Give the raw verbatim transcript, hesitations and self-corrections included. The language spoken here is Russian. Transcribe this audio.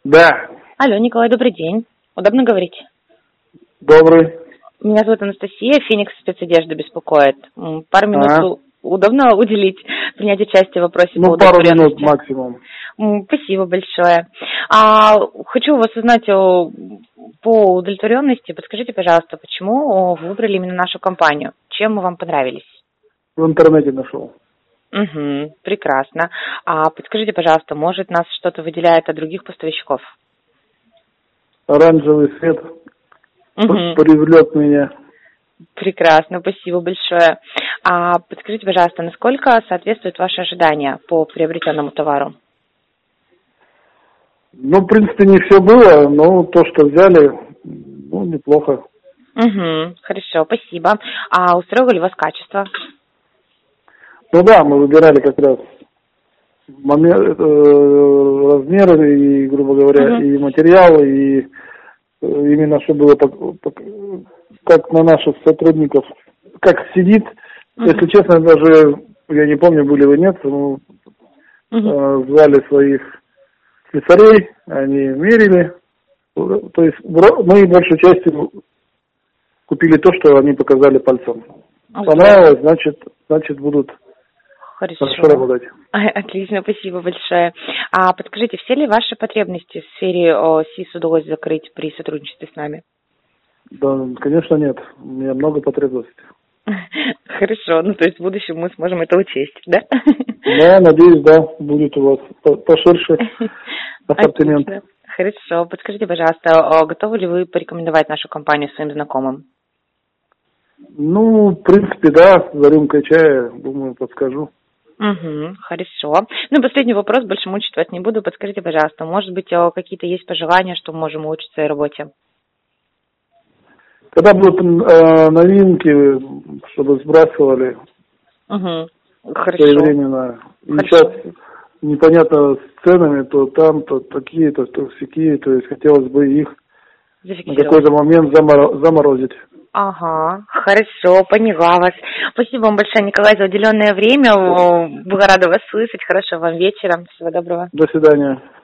Да. Алло, Николай, добрый день. Удобно говорить? Добрый. Меня зовут Анастасия, Феникс спецодежда беспокоит. М, Пару минут Ага. у- удобно уделить, принять участие в вопросе Ну, по пару минут удовлетворенности? максимум. М, Спасибо большое. А, хочу у вас узнать о, по удовлетворенности. Подскажите, пожалуйста, почему вы выбрали именно нашу компанию? Чем мы вам понравились? В интернете нашел. Угу, прекрасно. А подскажите, пожалуйста, может нас что-то выделяет от других поставщиков? Оранжевый свет Угу. привлек меня. Прекрасно, спасибо большое. А подскажите, пожалуйста, насколько соответствуют ваши ожидания по приобретенному товару? Ну, в принципе, не все было, но то, что взяли, ну, неплохо. Угу, хорошо, спасибо. А устроило ли вас качество? Ну да, мы выбирали как раз момент, э, размеры и, грубо говоря, Угу. и материалы, и э, именно что было пок- пок- как на наших сотрудников, как сидит. Угу. Если честно, даже, я не помню, были вы нет, мы Угу. э, звали своих слесарей, они мерили. То есть бро- мы большей частью купили то, что они показали пальцем. Понравилось, значит, значит будут Хорошо. хорошо работать. Отлично, спасибо большое. А подскажите, все ли ваши потребности в сфере о, СИС удалось закрыть при сотрудничестве с нами? Да, конечно, нет. У меня много потребностей. Хорошо, ну то есть в будущем мы сможем это учесть, да? Да, надеюсь, да, будет у вас по- поширше ассортимент. Отлично. Хорошо. Подскажите, пожалуйста, а готовы ли вы порекомендовать нашу компанию своим знакомым? Ну, в принципе, да, за рюмкой чая, думаю, подскажу. Угу, хорошо. Ну, последний вопрос, больше мучить вас не буду. Подскажите, пожалуйста, может быть, а, какие-то есть пожелания, что мы можем улучшить в своей работе? Когда будут э, новинки, чтобы сбрасывали Угу, хорошо. своевременно. И Хорошо. сейчас непонятно с ценами, то там, то такие, то, то всякие. То есть хотелось бы их на Зафиксировать. какой-то момент замор- заморозить. Ага, хорошо, поняла вас. Спасибо вам большое, Николай, за уделенное время. О, Была рада вас слышать. Хорошего вам вечера. Всего доброго. До свидания.